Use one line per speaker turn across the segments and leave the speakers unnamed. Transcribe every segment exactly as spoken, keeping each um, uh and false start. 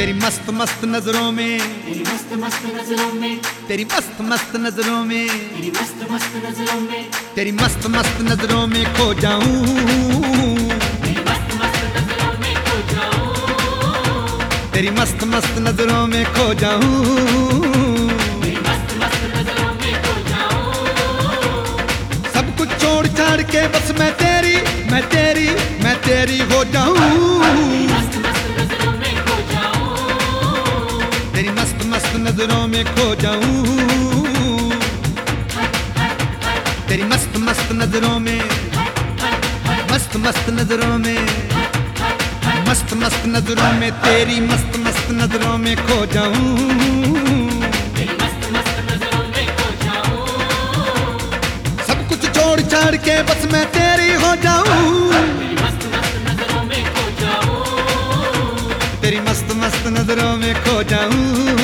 तेरी मस्त मस्त नजरों में,
तेरी मस्त मस्त नजरों में,
तेरी मस्त मस्त नजरों में,
तेरी मस्त मस्त नजरों में,
तेरी मस्त मस्त नजरों में खो जाऊं,
तेरी मस्त मस्त नजरों में खो जाऊं,
तेरी मस्त मस्त नजरों में खो जाऊं,
तेरी मस्त मस्त नजरों में खो जाऊं।
सब कुछ छोड़ छाड़ के बस मैं तेरी, मैं तेरी, मैं तेरी हो जाऊं,
मस्त मस्त नजरों में खो जाऊं,
तेरी मस्त मस्त नजरों में खो जाऊं, तेरी मस्त मस्त नजरों में, मस्त मस्त नजरों में, मस्त मस्त नजरों में, तेरी मस्त मस्त नजरों में खो जाऊं,
तेरी मस्त मस्त नजरों में खो जाऊं,
सब कुछ छोड़ छाड़ के बस मैं तेरी हो जाऊं,
तेरी मस्त मस्त नजरों में खो जाऊं,
तेरी मस्त मस्त नजरों में खो जाऊं।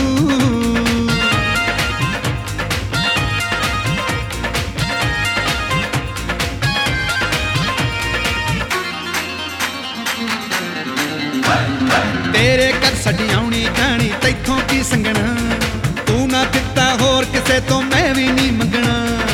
तेरे घर साडी आउणी जानी तैथों की संगना, तू ना दिता होर किसे तो मैं भी नहीं मंगना।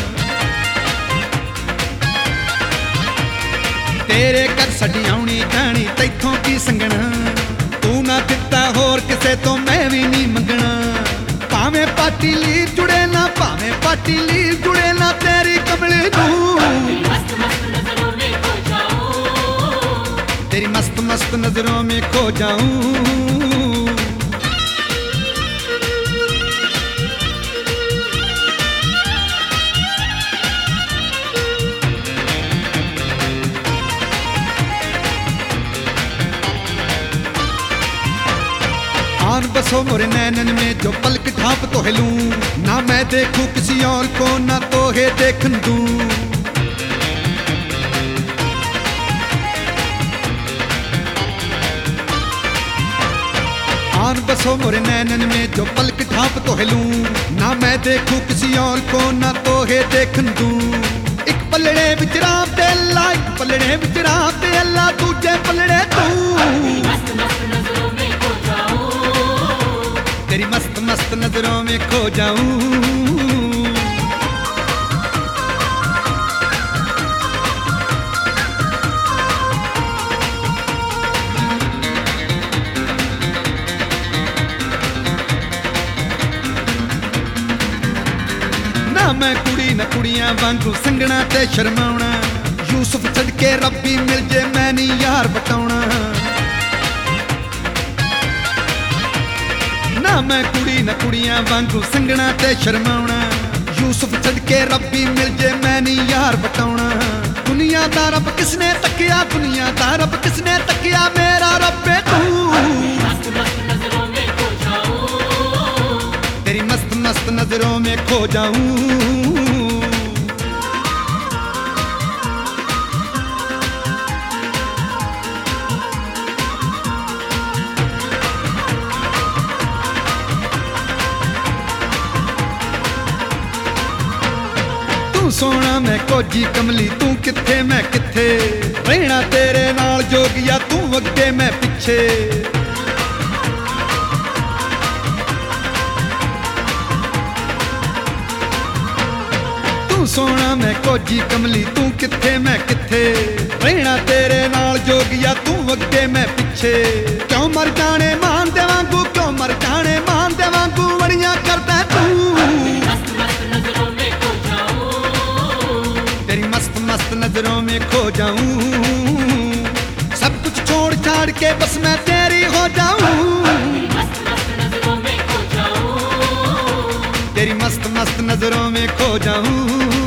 तेरे घर साडी आउणी जानी तैथों की संगना, तू ना दिता होर किसे तो मैं भी नहीं मंगना। भावें पाटी लीर जुड़े ना, भावें पाटी लीर जुड़े ना, तेरी कमली तू,
तेरी मस्त मस्त नजरों में खो जाऊं,
तेरी मस्त मस्त नजरों में खो जाऊं। आन बसो मोरे नैनन में जो पलक ढांप तो हिलूं, ना मैं देखूं किसी और को, ना तो है देखन दूं। आन बसो मोरे नैनन में जो पलक ढांप तो हिलूं, ना मैं देखूं किसी और को, ना तो है देखन दूं। एक पलड़े विच राम ते अल्लाह, एक पलड़े विच राम ते अल्लाह, दूजे पलड़े तू,
मस्त मस्त नजरों में खो जाऊं,
तेरी मस्त मस्त नजरों में खो जाऊं। ना मैं कुड़ी ना कुड़ियां वांगू संगना ते शर्माउणा, यूसुफ छड़ के रब्बी मिल जे मैं नहीं यार बटाउणा। ना मैं कुड़ी ना कुड़ियां वांगू संगना ते शर्माउणा, यूसुफ छड़ के रब्बी मिल जे मैं नहीं यार बटाउणा। दुनिया दा रब किसने तकिया, दुनिया दा रब किसने तकिया, मेरा रब है तू,
मस्त मस्त नजरों में खो जाऊं,
तेरी मस्त मस्त नजरों में खो जाऊं। तू सोना मैं कोजी कमली, तू किथे मैं किथे, रहना तेरे नाल जोगिया, तू अगे मैं पिछे। तू सोना मैं कोजी कमली, तू किथे मैं किथे, रहना तेरे नाल जोगिया, तू अगे मैं पिछे। क्यों मर जाने मान दे वांगू, क्यों मर जाने मान दे वांगू, वड़ियां करदा तू,
मस्त मस्त नजरों में खो जाऊं,
तेरी मस्त मस्त नजरों में खो जाऊं। सब कुछ छोड़ छाड़ के बस मैं तेरी हो जाऊं,
तेरी मस्त मस्त नजरों में खो जाऊं,
तेरी मस्त मस्त नजरों में खो जाऊं।